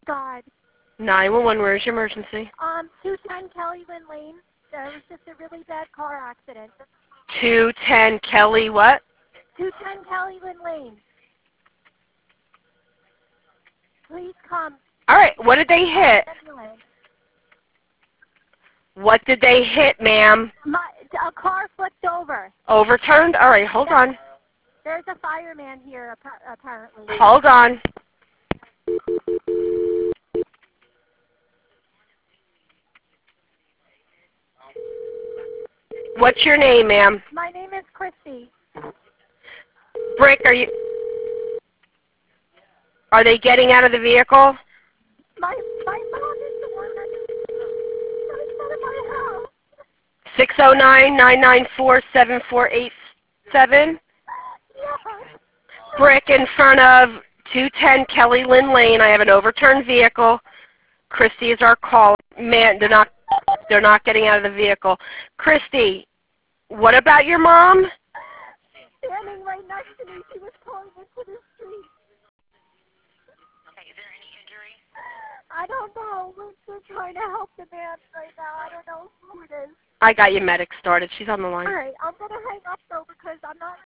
God. 911, where's your emergency? 210 Kelly Lynn Lane. There was just a really bad car accident. 210 Kelly what? 210 Kelly Lynn Lane. Please come. All right, what did they hit? Ambulance. What did they hit, ma'am? A car flipped over. Overturned? All right, hold on. There's a fireman here, apparently. Hold on. What's your name, ma'am? My name is Christy. Brick, are they getting out of the vehicle? My mom is the one that got in front of my house. 609-994-7487. Yeah. Brick, in front of 210 Kelly Lynn Lane. I have an overturned vehicle. Christy is our call. Man, they're not getting out of the vehicle. Christy, what about your mom? Standing right next to me, she was pulling into the street. Okay, is there any injury? I don't know. We're trying to help the man right now. I don't know who it is. I got your medic started. She's on the line. All right, I'm going to hang up, though, because I'm not